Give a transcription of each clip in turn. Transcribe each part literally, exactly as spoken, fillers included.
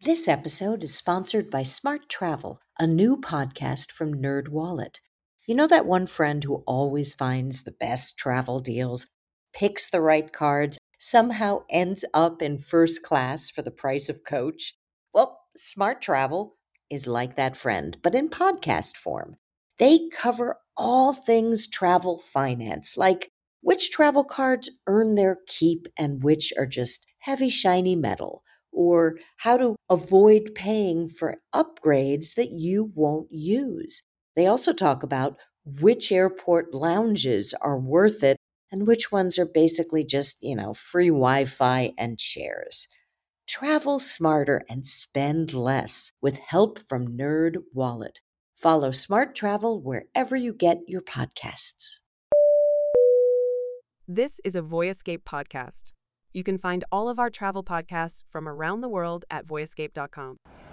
This episode is sponsored by Smart Travel, a new podcast from NerdWallet. You know that one friend who always finds the best travel deals, picks the right cards, somehow ends up in first class for the price of coach? Well, Smart Travel is like that friend, but in podcast form. They cover all things travel finance, like which travel cards earn their keep and which are just heavy, shiny metal, or how to avoid paying for upgrades that you won't use. They also talk about which airport lounges are worth it and which ones are basically just, you know, free Wi-Fi and chairs. Travel smarter and spend less with help from NerdWallet. Follow Smart Travel wherever you get your podcasts. This is a Voyescape podcast. You can find all of our travel podcasts from around the world at voyescape dot com.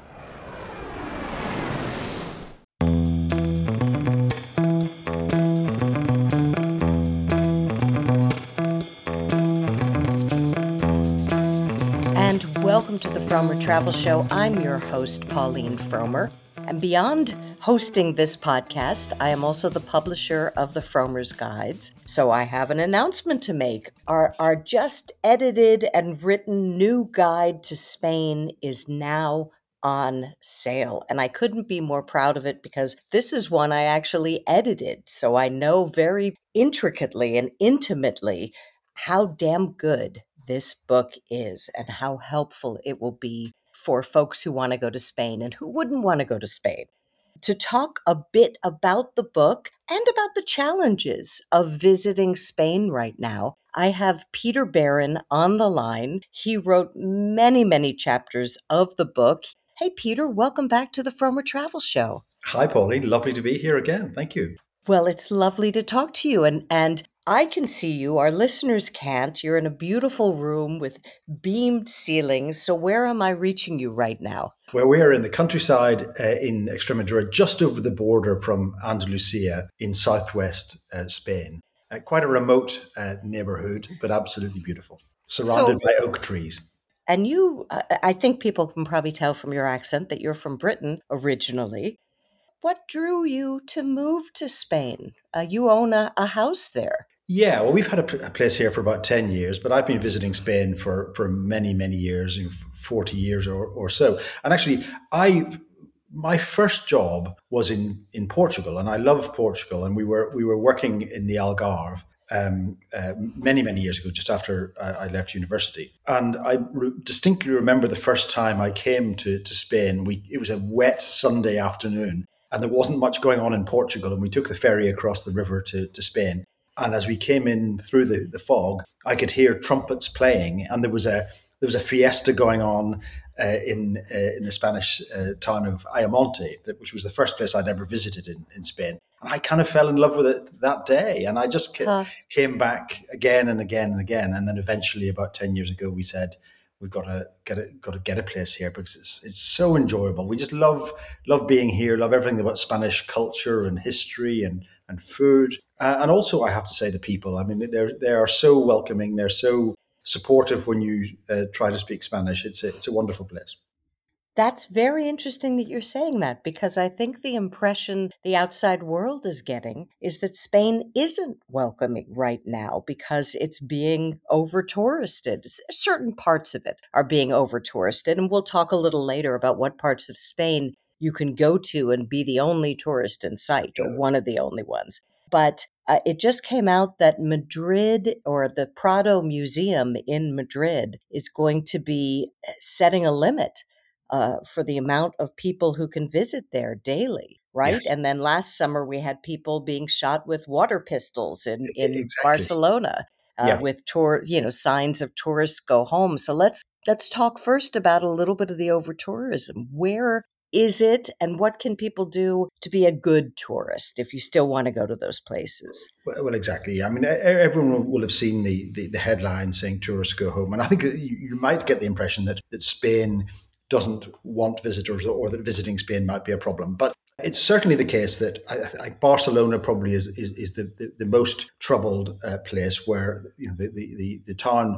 And welcome to the Frommer Travel Show. I'm your host, Pauline Frommer. And beyond hosting this podcast, I am also the publisher of the Frommer's Guides. So I have an announcement to make. Our, our just edited and written new guide to Spain is now on sale. And I couldn't be more proud of it because this is one I actually edited. So I know very intricately and intimately how damn good this book is and how helpful it will be for folks who want to go to Spain and who wouldn't want to go to Spain. To talk a bit about the book and about the challenges of visiting Spain right now, I have Peter Barron on the line. He wrote many, many chapters of the book. Hey, Peter, welcome back to the Frommer Travel Show. Hi, Pauline. Lovely to be here again. Thank you. Well, it's lovely to talk to you. And, and I can see you. Our listeners can't. You're in a beautiful room with beamed ceilings. So where am I reaching you right now? Well, we are in the countryside uh, in Extremadura, just over the border from Andalusia in southwest uh, Spain. Uh, quite a remote uh, neighborhood, but absolutely beautiful, surrounded So- by oak trees. And you, uh, I think people can probably tell from your accent that you're from Britain originally. What drew you to move to Spain? Uh, you own a, a house there. Yeah, well, we've had a, p- a place here for about ten years, but I've been visiting Spain for, for many, many years, you know, forty years or, or so. And actually, I my first job was in, in Portugal, and I love Portugal. And we were we were working in the Algarve um, uh, many, many years ago, just after I, I left university. And I re- distinctly remember the first time I came to, to Spain. We It was a wet Sunday afternoon, and there wasn't much going on in Portugal. And we took the ferry across the river to, to Spain. And as we came in through the, the fog, I could hear trumpets playing, and there was a there was a fiesta going on uh, in uh, in the Spanish uh, town of Ayamonte, that, which was the first place I'd ever visited in, in Spain. And I kind of fell in love with it that day, and I just ca- Huh. came back again and again and again. And then eventually, about ten years ago, we said, we've got to get a got to get a place here because it's it's so enjoyable. We just love love being here, love everything about Spanish culture and history and and food, uh, and also I have to say the people. I mean, they're they are so welcoming. They're so supportive when you uh, try to speak Spanish. It's a, it's a wonderful place. That's very interesting that you're saying that, because I think the impression the outside world is getting is that Spain isn't welcoming right now because it's being over touristed. Certain parts of it are being over touristed, and we'll talk a little later about what parts of Spain you can go to and be the only tourist in sight, or one of the only ones. But uh, it just came out that Madrid, or the Prado Museum in Madrid, is going to be setting a limit Uh, for the amount of people who can visit there daily, right? Yes. And then last summer we had people being shot with water pistols in, in Exactly. Barcelona uh, Yeah. with tour, you know, signs of tourists go home. So let's let's talk first about a little bit of the over tourism. Where is it, and what can people do to be a good tourist if you still want to go to those places? Well, well, exactly. I mean, e- everyone will have seen the, the, the headline saying tourists go home. And I think that you, you might get the impression that, that Spain doesn't want visitors, or that visiting Spain might be a problem. But it's certainly the case that I, I, Barcelona probably is is, is the, the, the most troubled uh, place, where you know the, the, the, the town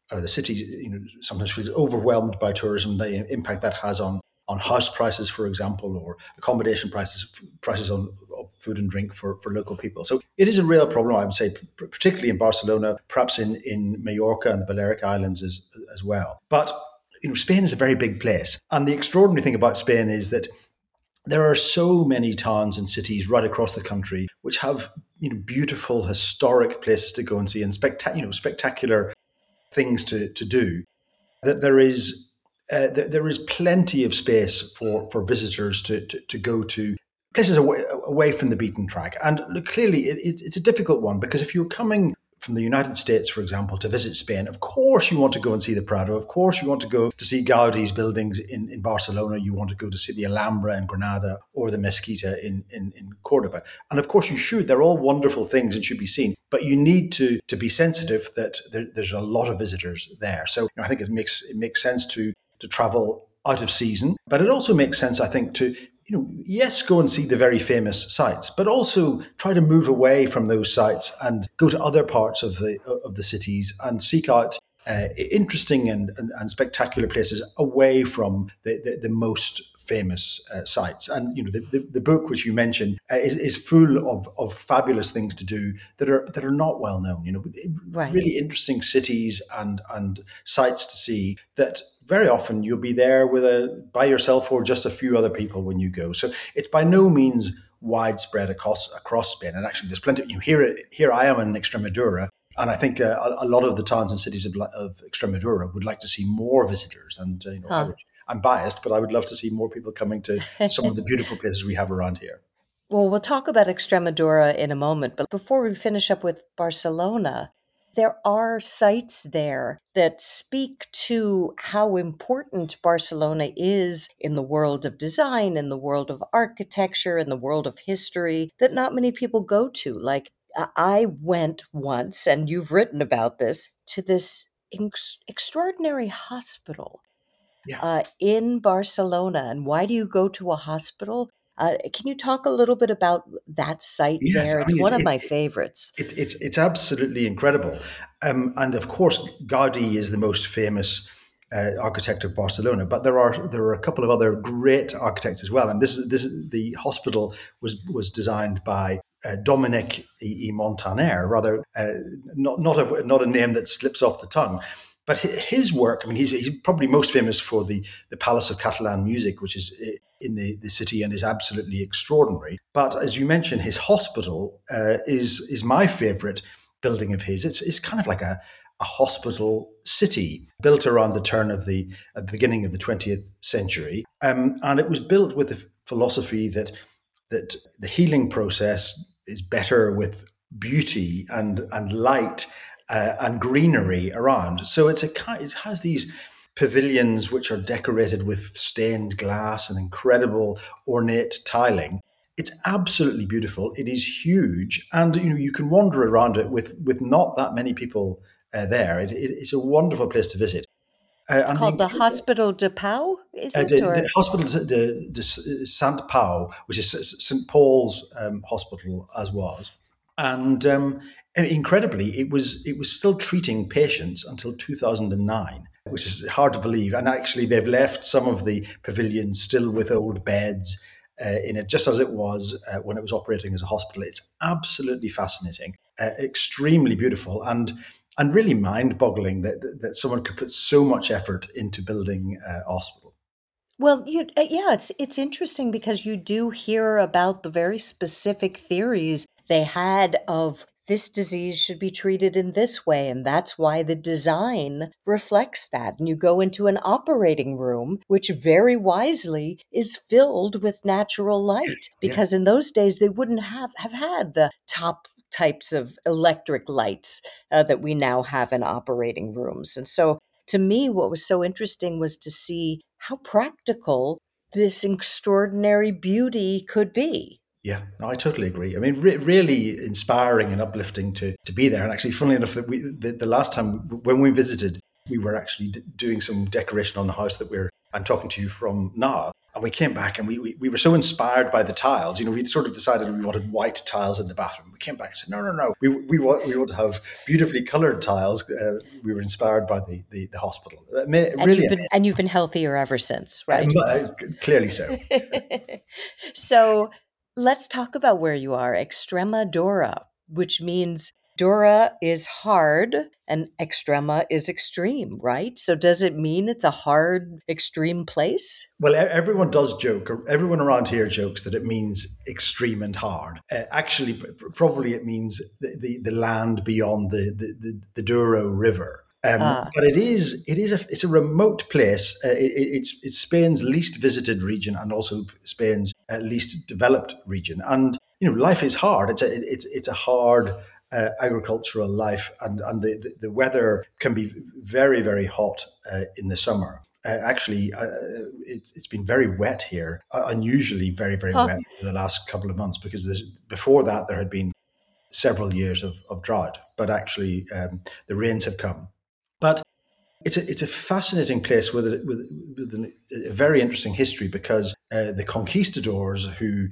uh, the city, you know, sometimes feels overwhelmed by tourism, the impact that has on on house prices, for example, or accommodation prices, prices on of food and drink for, for local people. So it is a real problem, I would say, particularly in Barcelona, perhaps in, in Mallorca and the Balearic Islands as, as well. But you know, Spain is a very big place. And the extraordinary thing about Spain is that there are so many towns and cities right across the country which have, you know, beautiful historic places to go and see and spectac- you know, spectacular things to, to do, that there is uh, th- there is plenty of space for, for visitors to, to, to go to places away, away from the beaten track. And look, clearly it, it's, it's a difficult one, because if you're coming from the United States, for example, to visit Spain, of course you want to go and see the Prado. Of course you want to go to see Gaudi's buildings in, in Barcelona. You want to go to see the Alhambra in Granada or the Mezquita in, in, in Cordoba. And of course you should. They're all wonderful things and should be seen. But you need to, to be sensitive that there, there's a lot of visitors there. So you know, I think it makes it makes sense to, to travel out of season. But it also makes sense, I think, to you know, yes, go and see the very famous sites, but also try to move away from those sites and go to other parts of the of the cities and seek out uh, interesting and, and, and spectacular places away from the, the, the most famous uh, sites. And you know, the, the, the book which you mentioned uh, is, is full of, of fabulous things to do that are that are not well known. You know, Right. really interesting cities and and sites to see that very often you'll be there with a by yourself or just a few other people when you go. So it's by no means widespread across across Spain. And actually, there's plenty. You know, here here I am in Extremadura, and I think uh, a, a lot of the towns and cities of, of Extremadura would like to see more visitors. And uh, you know, I Huh. would, I'm biased, but I would love to see more people coming to some of the beautiful places we have around here. Well, we'll talk about Extremadura in a moment, but before we finish up with Barcelona, there are sites there that speak to how important Barcelona is in the world of design, in the world of architecture, in the world of history, that not many people go to. Like, I went once, and you've written about this, to this ex- extraordinary hospital Yeah. uh, in Barcelona. And why do you go to a hospital? Uh, can you talk a little bit about that site Yes, there? I It's mean, one it's, of it, my favorites. it, it's it's absolutely incredible, um, and of course, Gaudi is the most famous uh, architect of Barcelona. But there are there are a couple of other great architects as well. And this is this is, the hospital was was designed by uh, Dominic E. E. Montaner, rather uh, not not a not a name that slips off the tongue. But his work, I mean, he's, he's probably most famous for the, the Palace of Catalan Music, which is in the, the city and is absolutely extraordinary. But as you mentioned, his hospital uh, is is my favorite building of his. It's it's kind of like a, a hospital city built around the turn of the uh, beginning of the twentieth century. Um, and it was built with the philosophy that that the healing process is better with beauty and, and light Uh, and greenery around. So it's a it has these pavilions which are decorated with stained glass and incredible ornate tiling. It's absolutely beautiful. It is huge, and you know you can wander around it with with not that many people uh, there. It, it, it's a wonderful place to visit. Uh, It's and the called the Hospital de Pau, is uh, it? the, Or the hospital, the, the Saint Pau, which is Saint Paul's um, hospital, as was, and um, incredibly, it was it was still treating patients until two thousand nine, which is hard to believe. And actually, they've left some of the pavilions still with old beds uh, in it, just as it was uh, when it was operating as a hospital. It's absolutely fascinating, uh, extremely beautiful, and and really mind-boggling that that someone could put so much effort into building a hospital. well, you, uh, yeah, it's it's interesting because you do hear about the very specific theories they had of this disease should be treated in this way, and that's why the design reflects that. And you go into an operating room, which very wisely is filled with natural light, Yes, yeah. because in those days they wouldn't have, have had the top types of electric lights uh, that we now have in operating rooms. And so to me, what was so interesting was to see how practical this extraordinary beauty could be. Yeah, no, I totally agree. I mean, re- really inspiring and uplifting to to be there. And actually, funnily enough, that we the, the last time when we visited, we were actually d- doing some decoration on the house that we're I'm talking to you from now. And we came back and we, we, we were so inspired by the tiles. You know, we'd sort of decided we wanted white tiles in the bathroom. We came back and said, no, no, no, we, we, want, we want to have beautifully colored tiles. Uh, we were inspired by the, the, the hospital. And, really you've been, and you've been healthier ever since, right? Uh, clearly so. So let's talk about where you are, Extremadura, which means Dura is hard and Extrema is extreme, right? So does it mean it's a hard, extreme place? Well, everyone does joke, or everyone around here jokes that it means extreme and hard. Uh, actually, probably it means the, the, the land beyond the, the, the, the Douro River. Um, ah. But it is it is a it's a remote place. Uh, it, it's it's Spain's least visited region and also Spain's uh, least developed region. And you know, life is hard. It's a it's it's a hard Uh, agricultural life, and, and the, the, the weather can be very, very hot uh, in the summer. Uh, actually, uh, it's, it's been very wet here, uh, unusually very, very huh. wet for the last couple of months, because before that there had been several years of, of drought, but actually um, the rains have come. But it's a, it's a fascinating place with, a, with, with an, a very interesting history, because uh, the conquistadors who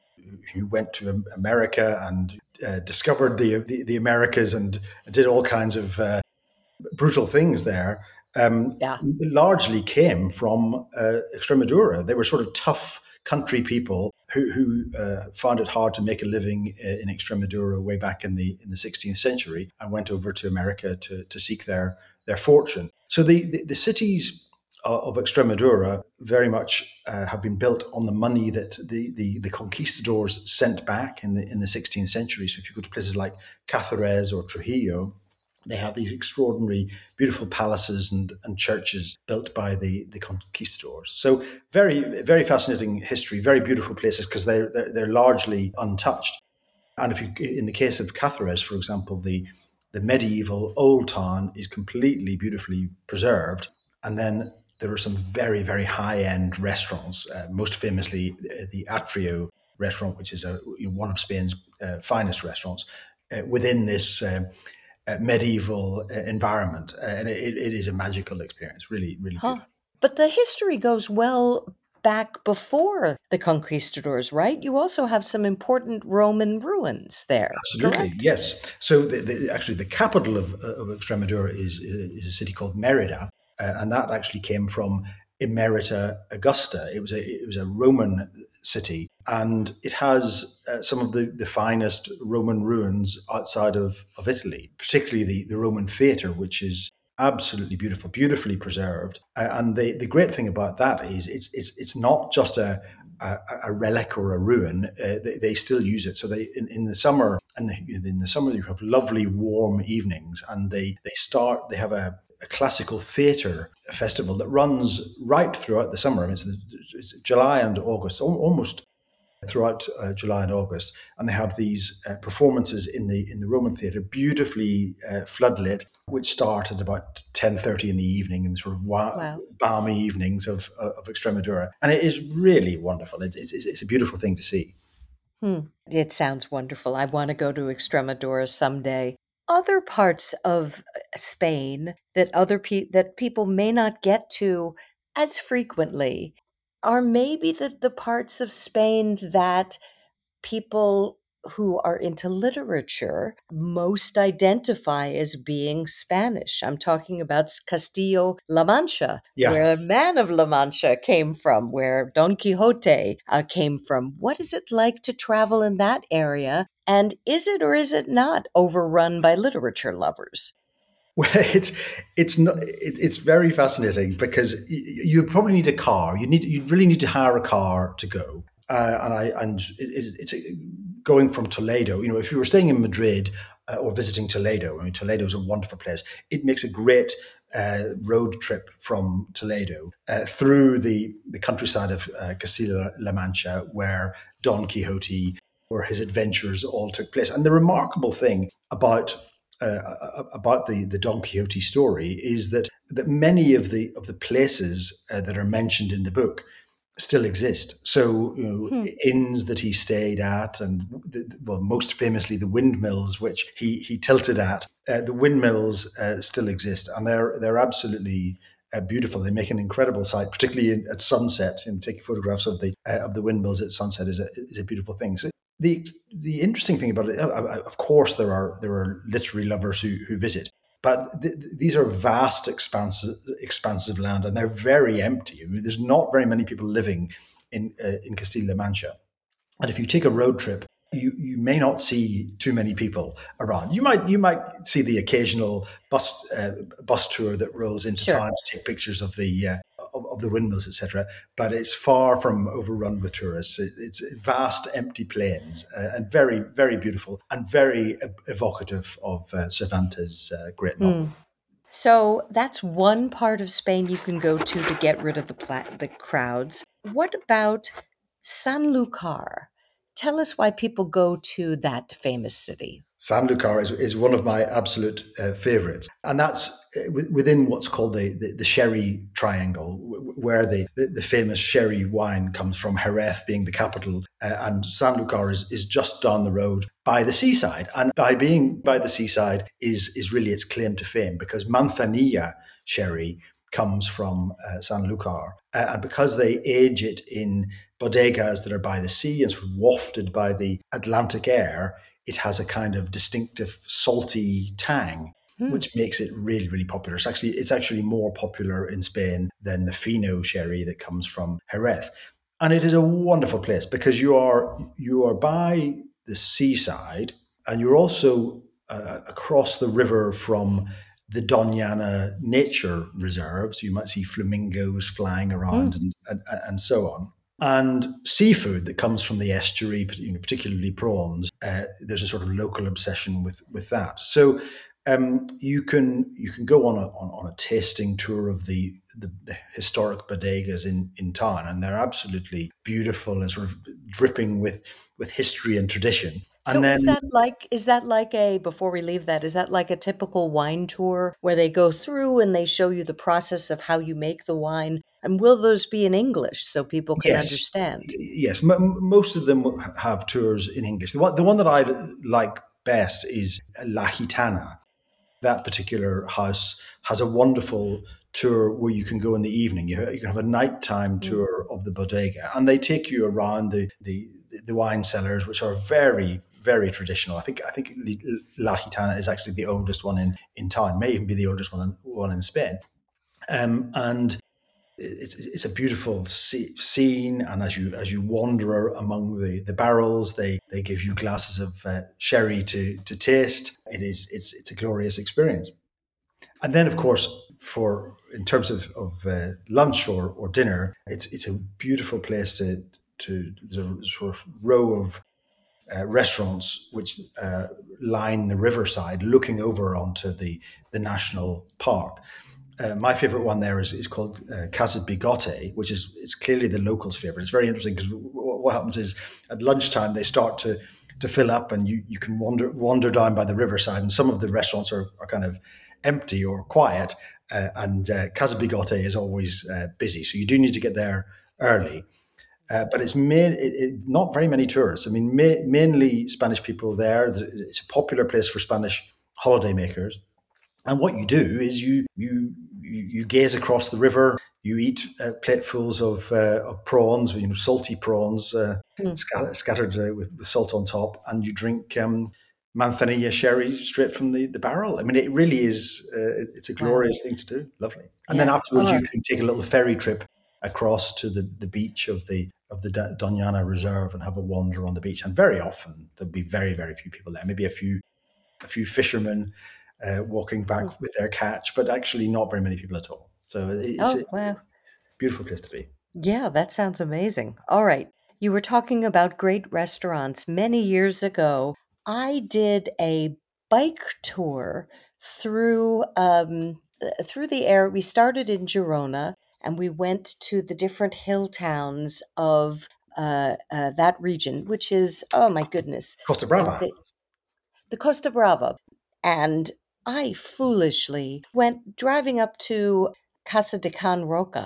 who went to America and uh, discovered the, the the Americas and did all kinds of uh, brutal things there, um, yeah. largely came from uh, Extremadura. They were sort of tough country people who, who uh, found it hard to make a living in Extremadura way back in the in the sixteenth century, and went over to America to to seek their their fortune. So the the, the cities of Extremadura very much uh, have been built on the money that the, the, the conquistadors sent back in the in the sixteenth century. So if you go to places like Cáceres or Trujillo, they have these extraordinary, beautiful palaces and, and churches built by the, the conquistadors. So very, very fascinating history, very beautiful places, because they're, they're, they're largely untouched. And if you, in the case of Cáceres, for example, the, the medieval old town is completely beautifully preserved. And then there are some very, very high-end restaurants, uh, most famously the, the Atrio restaurant, which is a, one of Spain's uh, finest restaurants, uh, within this uh, uh, medieval uh, environment. Uh, and it, it is a magical experience, really, really huh. beautiful. But the history goes well back before the conquistadors, right? You also have some important Roman ruins there. Absolutely, correct? Yes. So the, the, actually the capital of, of Extremadura is, is a city called Mérida. Uh, and that actually came from Emerita Augusta. It was a it was a Roman city, and it has uh, some of the, the finest Roman ruins outside of, of Italy, particularly the, the Roman theatre, which is absolutely beautiful, beautifully preserved. Uh, and the, the great thing about that is it's it's it's not just a a, a relic or a ruin. Uh, they, they still use it. So they in, in the summer and the, in the summer you have lovely warm evenings, and they they start they have a a classical theatre festival that runs right throughout the summer. I mean, it's, it's July and August, almost throughout uh, July and August, and they have these uh, performances in the in the Roman theatre, beautifully uh, floodlit, which start at about ten thirty in the evening, in the sort of wa- wow. balmy evenings of of Extremadura, and it is really wonderful. It's it's, it's a beautiful thing to see. Hmm. It sounds wonderful. I want to go to Extremadura someday. Other parts of Spain that other pe- that people may not get to as frequently are maybe the, the parts of Spain that people who are into literature most identify as being Spanish. I'm talking about Castillo-La Mancha, yeah. where a man of La Mancha came from, where Don Quixote uh, came from. What is it like to travel in that area? And is it or is it not overrun by literature lovers? Well, it's it's not. It, it's very fascinating, because you, you probably need a car. You need you really need to hire a car to go. Uh, and I and it, it's a, going from Toledo. You know, if you were staying in Madrid uh, or visiting Toledo, I mean, Toledo is a wonderful place. It makes a great uh, road trip from Toledo uh, through the the countryside of uh, Castilla-La Mancha, where Don Quixote or his adventures all took place. And the remarkable thing about Uh, about the, the Don Quixote story is that that many of the of the places uh, that are mentioned in the book still exist. So, you know, hmm. inns that he stayed at, and the, well, most famously the windmills which he he tilted at. Uh, the windmills uh, still exist, and they're they're absolutely uh, beautiful. They make an incredible sight, particularly in, at sunset. And taking photographs of the uh, of the windmills at sunset is a is a beautiful thing. So the the interesting thing about it, uh, uh, of course, there are there are literary lovers who who visit. But th- these are vast expanses, expanses of land, and they're very empty. I mean, there's not very many people living in uh, in Castilla-La Mancha. And if you take a road trip, you, you may not see too many people around. You might you might see the occasional bus uh, bus tour that rolls into Sure. town to take pictures of the uh, of, of the windmills, et cetera. But it's far from overrun with tourists. It, it's vast, empty plains, uh, and very, very beautiful and very evocative of uh, Cervantes' uh, great novel. Hmm. So that's one part of Spain you can go to to get rid of the pla- the crowds. What about Sanlúcar? Tell us why people go to that famous city. Sanlúcar is, is one of my absolute uh, favorites. And that's uh, within what's called the, the, the Sherry Triangle, where the, the, the famous sherry wine comes from, Jerez being the capital. Uh, and Sanlúcar is, is just down the road by the seaside. And by being by the seaside is, is really its claim to fame, because Manzanilla sherry comes from uh, Sanlúcar. Uh, and because they age it in bodegas that are by the sea and sort of wafted by the Atlantic air, it has a kind of distinctive salty tang, Hmm. which makes it really, really popular. It's actually it's actually more popular in Spain than the Fino sherry that comes from Jerez. And it is a wonderful place because you are you are by the seaside, and you're also uh, across the river from the Doñana Nature Reserve. So you might see flamingos flying around Hmm. and, and, and so on. And seafood that comes from the estuary, you know, particularly prawns, uh, there's a sort of local obsession with with that. So um, you can you can go on a on, on a tasting tour of the, the the historic bodegas in in town, and they're absolutely beautiful and sort of dripping with with history and tradition. And So is then that like is that like a before we leave that, is that like a typical wine tour where they go through and they show you the process of how you make the wine? And will those be in English so people can yes, understand? yes, m- m- most of them have tours in English. The one the one that I like best is La Gitana. That particular house has a wonderful tour where you can go in the evening. You, you can have a nighttime Mm. tour of the bodega, and they take you around the the, the wine cellars, which are very very traditional. I think I think La Gitana is actually the oldest one in, in town, may even be the oldest one in, one in Spain. Um, and it's, it's a beautiful scene, and as you as you wander among the, the barrels, they, they give you glasses of uh, sherry to to taste. It is it's it's a glorious experience. And then, of course, for in terms of, of uh, lunch or, or dinner, it's it's a beautiful place to to there's a sort of row of uh, restaurants which uh, line the riverside, looking over onto the the national park. Uh, my favorite one there is, is called uh, Casa Bigote, which is it's clearly the locals' favorite. It's very interesting because w- what happens is at lunchtime they start to to fill up, and you, you can wander wander down by the riverside, and some of the restaurants are, are kind of empty or quiet, uh, and uh, Casa Bigote is always uh, busy. So you do need to get there early. Uh, but it's main, it, it, not very many tourists. I mean, ma- mainly Spanish people there. It's a popular place for Spanish holidaymakers. And what you do is you you you, you gaze across the river. You eat uh, platefuls of uh, of prawns, you know, salty prawns uh, Mm. scat- scattered uh, with, with salt on top, and you drink um, Manzanilla sherry straight from the, the barrel. I mean, it really is. Uh, it's a Wow. glorious thing to do. Lovely. And then Yeah. afterwards, Oh, you can take a little ferry trip across to the, the beach of the of the Da- Doñana Reserve and have a wander on the beach. And very often there'll be very very few people there. Maybe a few a few fishermen uh, walking mm. back with their catch, but actually not very many people at all. So it's a Oh, wow. beautiful place to be. Yeah, that sounds amazing. All right. You were talking about great restaurants. Many years ago, I did a bike tour through um, uh, through the air. We started in Girona and we went to the different hill towns of uh, uh, that region, which is, oh my goodness, Costa uh, Brava. the, the Costa Brava. And I foolishly went driving up to Casa de Can Roca,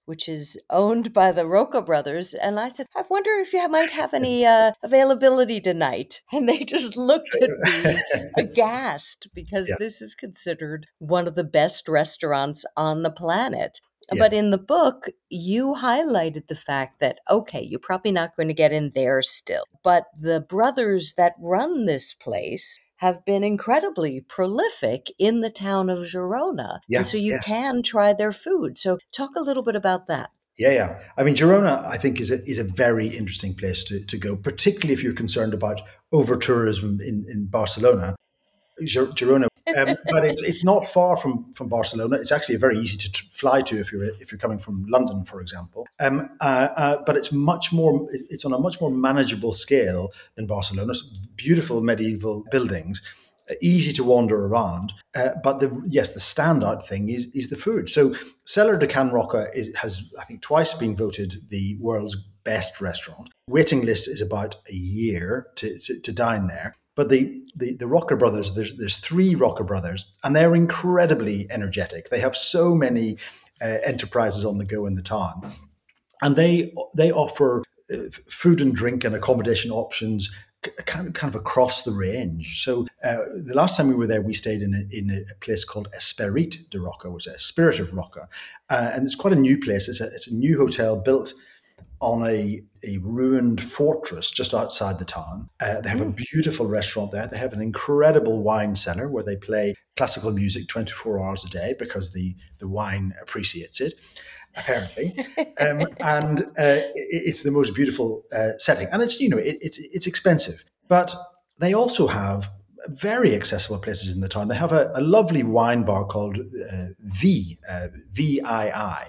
which is owned by the Roca brothers. And I said, I wonder if you might have any uh, availability tonight. And they just looked at me aghast because Yeah. this is considered one of the best restaurants on the planet. Yeah. But in the book, you highlighted the fact that, okay, you're probably not going to get in there still. But the brothers that run this place have been incredibly prolific in the town of Girona. Yeah, and so you yeah. can try their food. So talk a little bit about that. Yeah, yeah. I mean, Girona, I think, is a, is a very interesting place to, to go, particularly if you're concerned about over-tourism in, in Barcelona. Gir- Girona, um, but it's it's not far from, from Barcelona. It's actually very easy to t- fly to if you're if you're coming from London, for example. Um, uh, uh, but it's much more. It's on a much more manageable scale than Barcelona. It's beautiful medieval buildings, uh, easy to wander around. Uh, but the yes, the standout thing is is the food. So Cellar de Can Roca is, has I think twice been voted the world's best restaurant. Waiting list is about a year to to, to dine there. But the, the, the Roca brothers, there's, there's three Roca brothers, and they're incredibly energetic. They have so many uh, enterprises on the go in the town. And they they offer uh, food and drink and accommodation options kind of, kind of across the range. So uh, the last time we were there, we stayed in a, in a place called Esperit de Roca, which is a Spirit of Roca. Uh, and it's quite a new place. It's a, it's a new hotel built on a, a ruined fortress just outside the town. Uh, they have mm. a beautiful restaurant there. They have an incredible wine cellar where they play classical music twenty-four hours a day because the, the wine appreciates it, apparently. um, and uh, it, it's the most beautiful uh, setting. And it's, you know, it, it's, it's expensive. But they also have very accessible places in the town. They have a, a lovely wine bar called uh, V, uh, V I I.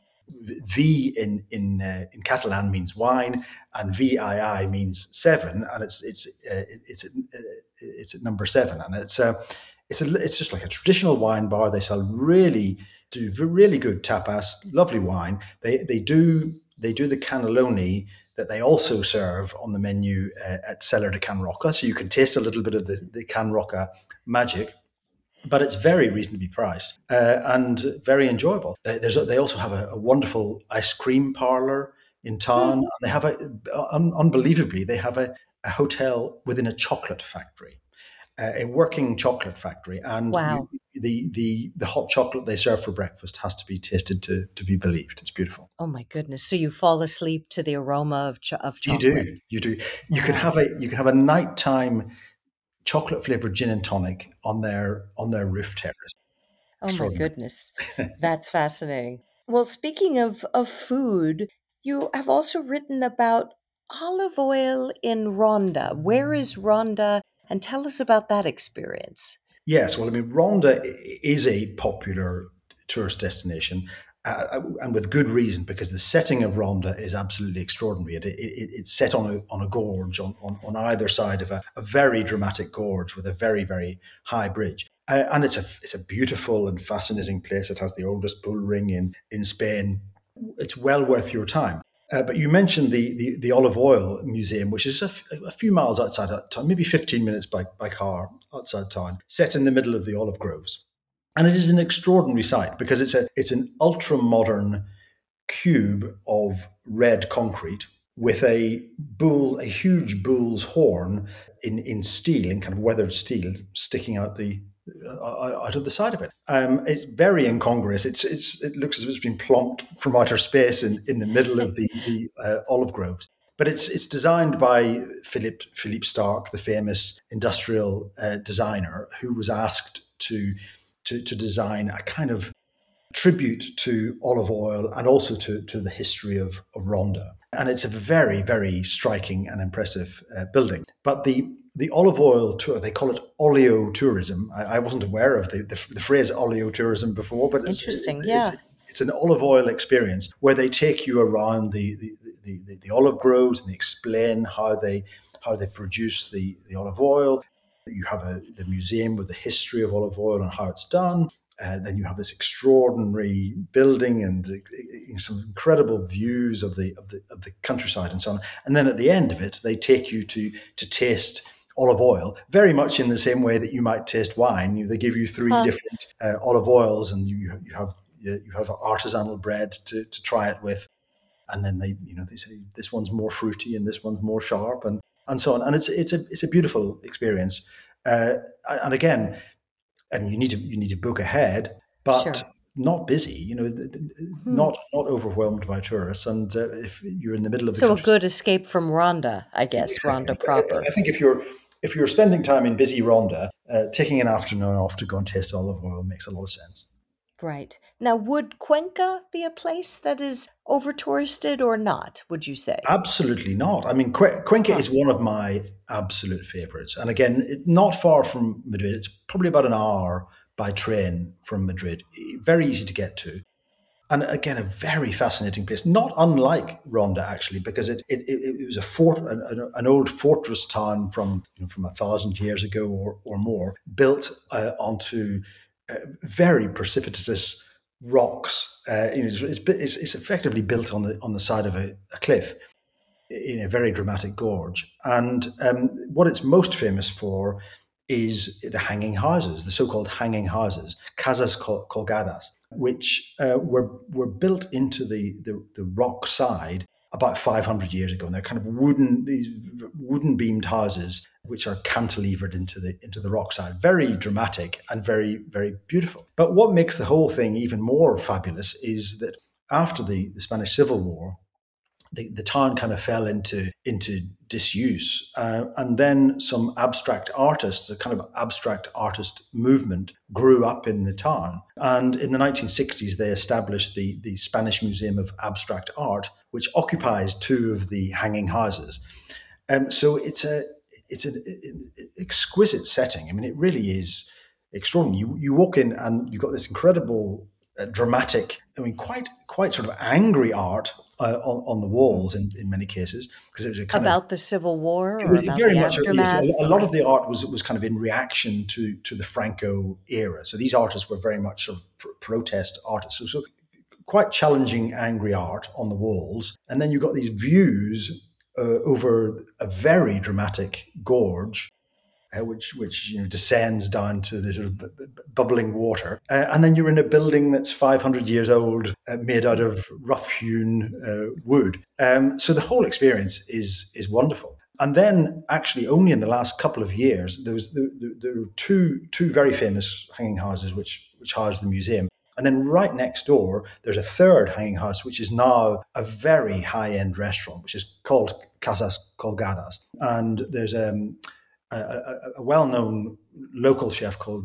V in in uh, in Catalan means wine, and V I I means seven, and it's it's uh, it's at, uh, it's at number seven, and it's uh, it's a it's just like a traditional wine bar. They sell really do really good tapas, lovely wine. They they do they do the cannelloni that they also serve on the menu uh, at Cellar de Can Roca, so you can taste a little bit of the, the Can Roca magic. But it's very reasonably priced uh, and very enjoyable. There's a, they also have a, a wonderful ice cream parlor in town. Mm. They have a, un, unbelievably, they have a, a hotel within a chocolate factory, uh, a working chocolate factory. And wow. you, the the the hot chocolate they serve for breakfast has to be tasted to to be believed. It's beautiful. Oh my goodness! So you fall asleep to the aroma of cho- of chocolate. You do, you do. You wow. can have a you can have a nighttime chocolate flavored gin and tonic on their on their roof terrace. Oh my goodness, that's fascinating. Well, speaking of of food, you have also written about olive oil in Ronda. Where is Ronda? And tell us about that experience. Yes, well, I mean, Ronda is a popular tourist destination. Uh, and with good reason, because the setting of Ronda is absolutely extraordinary. It, it, it's set on a on a gorge on, on, on either side of a, a very dramatic gorge with a very very high bridge, uh, and it's a it's a beautiful and fascinating place. It has the oldest bull ring in in Spain. It's well worth your time. Uh, but you mentioned the, the the olive oil museum, which is a, f- a few miles outside town, maybe fifteen minutes by by car outside town, set in the middle of the olive groves. And it is an extraordinary sight because it's a it's an ultra modern cube of red concrete with a bull, a huge bull's horn in, in steel, in kind of weathered steel, sticking out the uh, out of the side of it. Um, it's very incongruous. It's it's it looks as if it's been plonked from outer space in, in the middle of the the uh, olive groves. But it's it's designed by Philippe Philippe Starck, the famous industrial uh, designer, who was asked to. To, to design a kind of tribute to olive oil and also to, to the history of, of Ronda. And it's a very, very striking and impressive uh, building. But the the olive oil tour, they call it oleotourism. I, I wasn't aware of the, the, the phrase oleotourism before, but it's, interesting, it's, yeah. It's, it's an olive oil experience where they take you around the the, the, the, the olive groves and they explain how they how they produce the, the olive oil. You have a, the museum with the history of olive oil and how it's done. Uh, then you have this extraordinary building and uh, you know, some incredible views of the, of the of the countryside and so on. And then at the end of it, they take you to to taste olive oil, very much in the same way that you might taste wine. You, they give you three huh. different uh, olive oils, and you you have you you have artisanal bread to, to try it with. And then they, you know, they say this one's more fruity and this one's more sharp, and and so on. And it's it's a it's a beautiful experience. Uh, and again, and you need to you need to book ahead, but Sure. not busy. You know, Hmm. not not overwhelmed by tourists. And uh, if you're in the middle of the So a countryside, good escape from Rhondda, I guess, exactly. Rhondda proper. I think if you're if you're spending time in busy Rhondda, uh, taking an afternoon off to go and taste olive oil makes a lot of sense. Right. Now, would Cuenca be a place that is over touristed or not, would you say? Absolutely not. I mean, Cu- Cuenca Huh. is one of my absolute favorites. And again, it, not far from Madrid. It's probably about an hour by train from Madrid. Very easy to get to. And again, a very fascinating place, not unlike Ronda, actually, because it it, it was a fort, an, an old fortress town from you know, from a thousand years ago or, or more, built uh, onto uh, very precipitous rocks. Uh, you know, it's, it's, it's effectively built on the on the side of a, a cliff in a very dramatic gorge. And um, what it's most famous for is the hanging houses, the so-called hanging houses, casas colgadas, which uh, were were built into the, the the rock side about five hundred years ago, and they're kind of wooden these wooden beamed houses which are cantilevered into the into the rock side. Very dramatic and very very beautiful. But what makes the whole thing even more fabulous is that after the, the Spanish Civil War, the, the town kind of fell into into disuse, uh, and then some abstract artists, a kind of abstract artist movement, grew up in the town. And in the nineteen sixties, they established the the Spanish Museum of Abstract Art, which occupies two of the hanging houses. Um, so it's a it's an exquisite setting. I mean, it really is extraordinary. You you walk in and you've got this incredible, uh, dramatic, I mean, quite quite sort of angry art uh, on, on the Hmm. walls in, in many cases, because it was a kind of About the Civil War it or was about very the much yes, aftermath a, a lot of or? the art was was kind of in reaction to to the Franco era. So these artists were very much sort of pr- protest artists. So, so quite challenging, angry art on the walls, and then you've got these views uh, over a very dramatic gorge, uh, which which you know descends down to the sort of bu- bu- bubbling water, uh, and then you're in a building that's five hundred years old, uh, made out of rough-hewn uh, wood. Um, so the whole experience is is wonderful. And then, actually, only in the last couple of years, there was there, there, there were two two very famous hanging houses which which house the museum. And then right next door, there's a third hanging house, which is now a very high-end restaurant, which is called Casas Colgadas. And there's um, a, a, a well-known local chef called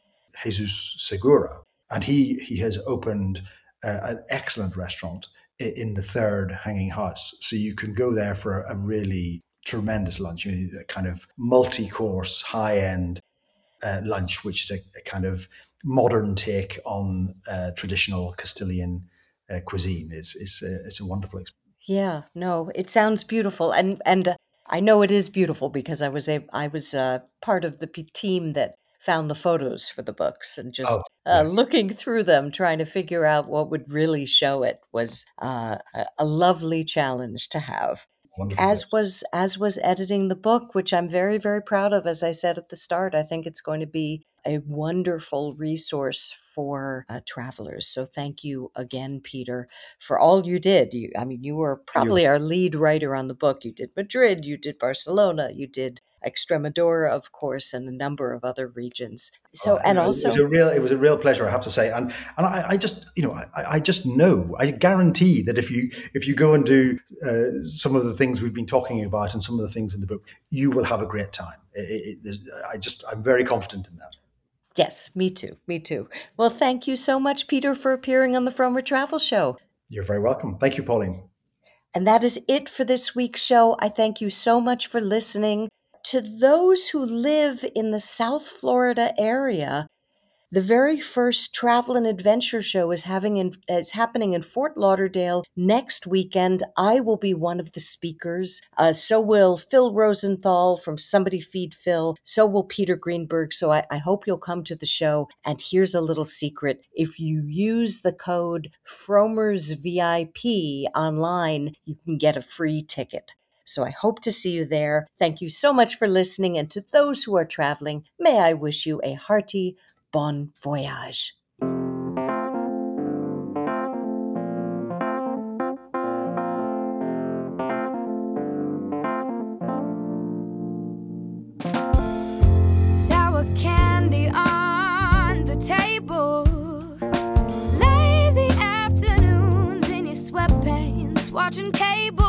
Jesus Segura, and he he has opened uh, an excellent restaurant in the third hanging house. So you can go there for a really tremendous lunch, I mean, a kind of multi-course, high-end uh, lunch, which is a, a kind of modern take on uh, traditional Castilian uh, cuisine. It's it's a, it's a wonderful experience. Yeah, no, it sounds beautiful, and and uh, I know it is beautiful because I was a I was uh, part of the p- team that found the photos for the books, and Oh, just uh, yeah, looking through them, trying to figure out what would really show it was uh, a, a lovely challenge to have. wonderful As place. was as was editing the book, which I'm very very proud of. As I said at the start, I think it's going to be a wonderful resource for uh, travelers. So thank you again, Peter, for all you did. You, I mean, you were You're probably our lead writer on the book. You did Madrid, you did Barcelona, you did Extremadura, of course, and a number of other regions. So, Uh, and it was also, a real, it was a real pleasure, I have to say, and and I, I just, you know, I, I just know, I guarantee that if you if you go and do uh, some of the things we've been talking about and some of the things in the book, you will have a great time. It, it, I just, I'm very confident in that. yes, me too, me too. Well, thank you so much, Peter, for appearing on the Fromer Travel Show. You're very welcome. Thank you, Pauline. And that is it for this week's show. I thank you so much for listening. To those who live in the South Florida area, the very first travel and adventure show is having in, is happening in Fort Lauderdale next weekend. I will be one of the speakers. Uh, so will Phil Rosenthal from Somebody Feed Phil. So will Peter Greenberg. So I, I hope you'll come to the show. And here's a little secret. If you use the code Fromers V I P online, you can get a free ticket. So I hope to see you there. Thank you so much for listening. And to those who are traveling, may I wish you a hearty bon voyage.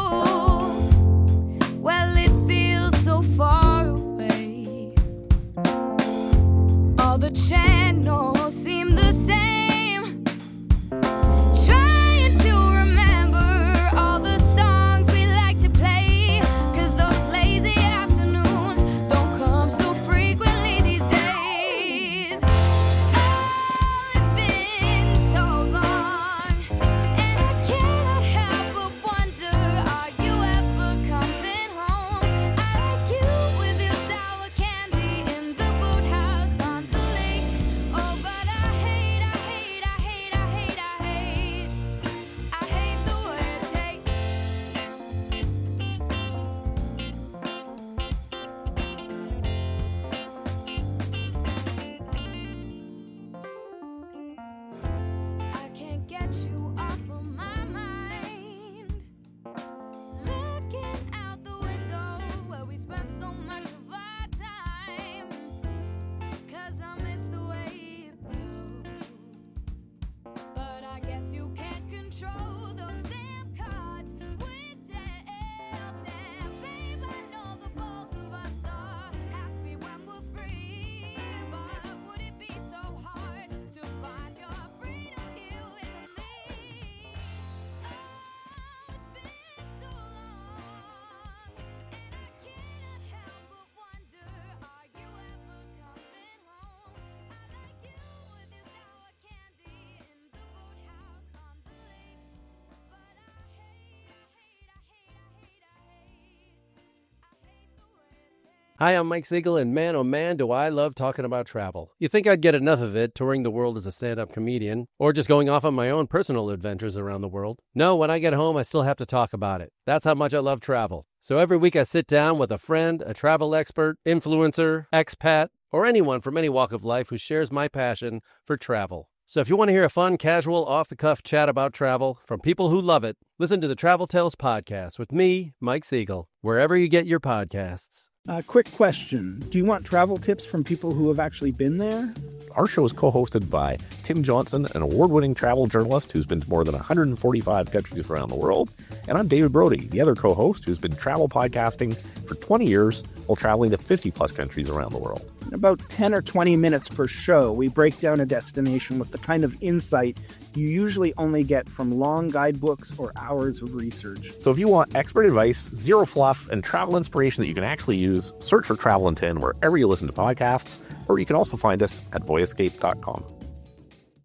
Well, it feels so far away. All the channels seem the same. Trying to remember all the songs we like to play, 'cause those lazy afternoons don't come so frequently these days. Oh, it's been so long, and I cannot help but wonder, are you ever coming home? I like you with your sour candy in the boathouse on the lake. Oh, but I hate, I hate, I hate, I hate, I hate, I hate the way it tastes. I can't get you off of my mind. Looking out the window where we spent so much of our time, 'cause I miss the way it felt. But I guess you can't control those damn cards we dealt. And babe, I know the both of us are happy when we're free, but would it be so hard to find your freedom here with me? Oh, it's been so long, and I cannot help but wonder, are you ever coming home? I like you with your sour candy in the boathouse on the lake. But I hate, I hate, I hate, I hate, I hate, I hate the way it tastes. Hi, I'm Mike Siegel, and man, oh man, do I love talking about travel. You think I'd get enough of it touring the world as a stand-up comedian, or just going off on my own personal adventures around the world? No, when I get home, I still have to talk about it. That's how much I love travel. So every week I sit down with a friend, a travel expert, influencer, expat, or anyone from any walk of life who shares my passion for travel. So if you want to hear a fun, casual, off-the-cuff chat about travel from people who love it, listen to the Travel Tales podcast with me, Mike Siegel, wherever you get your podcasts. Uh, quick question. Do you want travel tips from people who have actually been there? Our show is co-hosted by Tim Johnson, an award-winning travel journalist who's been to more than one hundred forty-five countries around the world. And I'm David Brody, the other co-host who's been travel podcasting for twenty years while traveling to fifty-plus countries around the world. In about ten or twenty minutes per show, we break down a destination with the kind of insight you usually only get from long guidebooks or hours of research. So if you want expert advice, zero fluff, and travel inspiration that you can actually use, search for Travel in ten wherever you listen to podcasts, or you can also find us at voyescape dot com.